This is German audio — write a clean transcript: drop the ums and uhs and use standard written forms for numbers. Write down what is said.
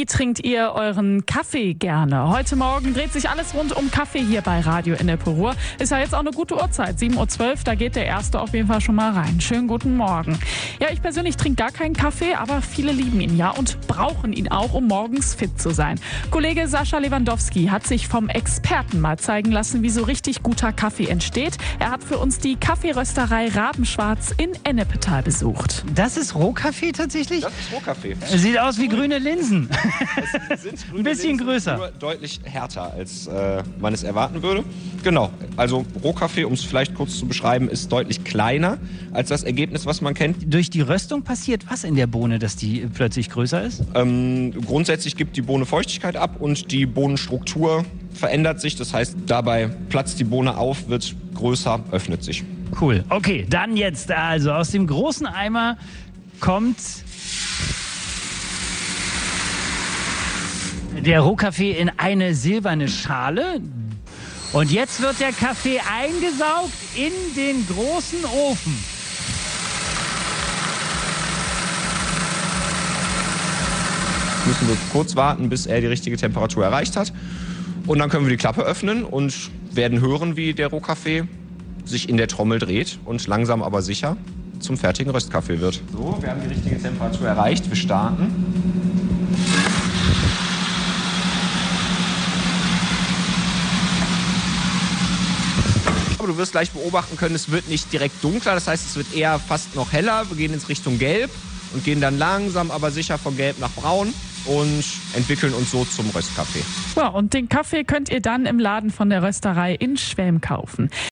Wie trinkt ihr euren Kaffee gerne? Heute Morgen dreht sich alles rund um Kaffee hier bei Radio Ennepe Ruhr. Ist ja jetzt auch eine gute Uhrzeit, 7:12 Uhr, da geht der erste auf jeden Fall schon mal rein. Schönen guten Morgen. Ja, ich persönlich trinke gar keinen Kaffee, aber viele lieben ihn ja und brauchen ihn auch, um morgens fit zu sein. Kollege Sascha Lewandowski hat sich vom Experten mal zeigen lassen, wie so richtig guter Kaffee entsteht. Er hat für uns die Kaffeerösterei Rabenschwarz in Ennepetal besucht. Das ist Rohkaffee tatsächlich? Das ist Rohkaffee. Sieht aus wie grüne Linsen. Es sind grüne Ein bisschen Linsen, größer. nur deutlich härter, als man es erwarten würde. Genau, also Rohkaffee, um es vielleicht kurz zu beschreiben, ist deutlich kleiner als das Ergebnis, was man kennt. Durch die Röstung passiert was in der Bohne, dass die plötzlich größer ist? Grundsätzlich gibt die Bohne Feuchtigkeit ab und die Bohnenstruktur verändert sich. Das heißt, dabei platzt die Bohne auf, wird größer, öffnet sich. Cool. Okay, dann jetzt also aus dem großen Eimer kommt der Rohkaffee in eine silberne Schale. Und jetzt wird der Kaffee eingesaugt in den großen Ofen. Müssen wir kurz warten, bis er die richtige Temperatur erreicht hat. Und dann können wir die Klappe öffnen und werden hören, wie der Rohkaffee sich in der Trommel dreht und langsam aber sicher zum fertigen Röstkaffee wird. So, wir haben die richtige Temperatur erreicht. Wir starten. Aber du wirst gleich beobachten können, es wird nicht direkt dunkler, das heißt, es wird eher fast noch heller. Wir gehen in Richtung Gelb und gehen dann langsam aber sicher von Gelb nach Braun und entwickeln uns so zum Röstkaffee. Ja, und den Kaffee könnt ihr dann im Laden von der Rösterei in Schwelm kaufen.